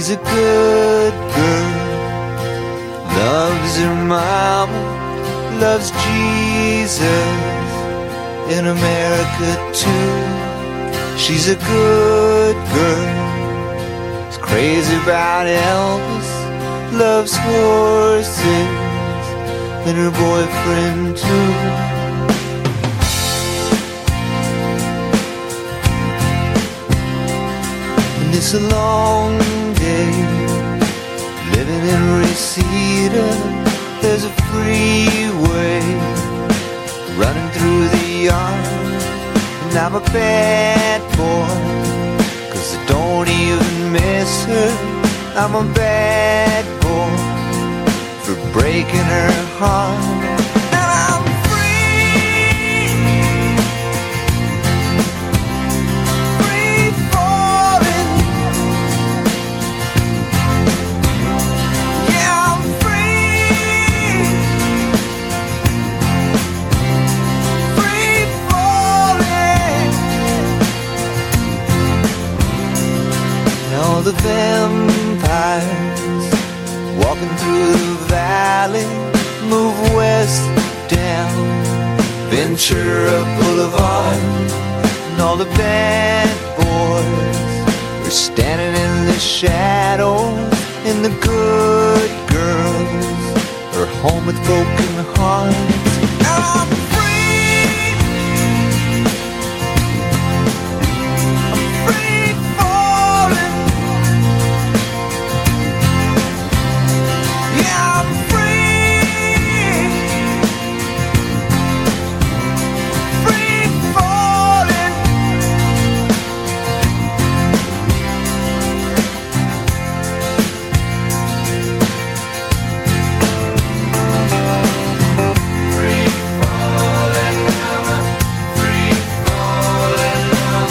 She's a good girl, loves her mama, loves Jesus, in America too. She's a good girl, is crazy about Elvis, loves horses, and her boyfriend too. And it's a long day, living in Reseda. There's a freeway running through the yard, and I'm a bad boy, 'cause I don't even miss her. I'm a bad boy for breaking her heart. And I'm free, free falling. Yeah, I'm free, free falling. Now the vampires walking through the valley move west down Ventura Boulevard, and all the bad boys are standing in the shadows, and the good girls are home with broken hearts. Now I'm free, I'm free falling. Yeah, I'm free, free falling. Free falling, I'm free falling,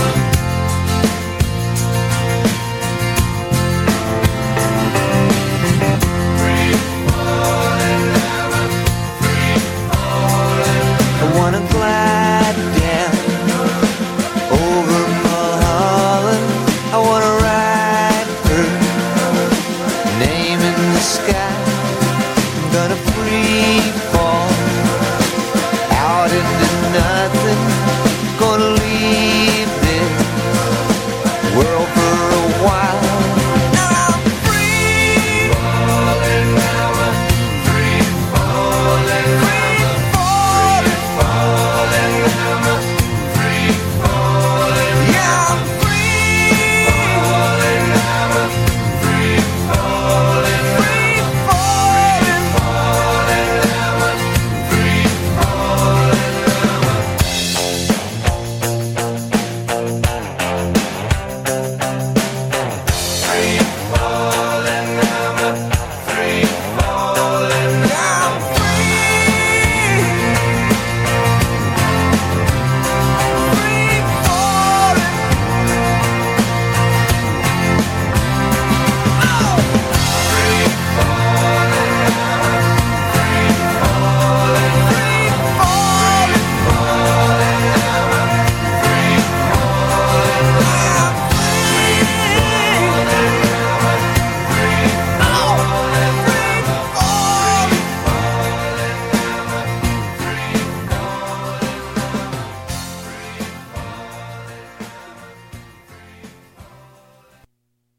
free falling, free falling. I wanna glide down over Mulholland. I wanna write her name in the sky. I'm gonna free fall.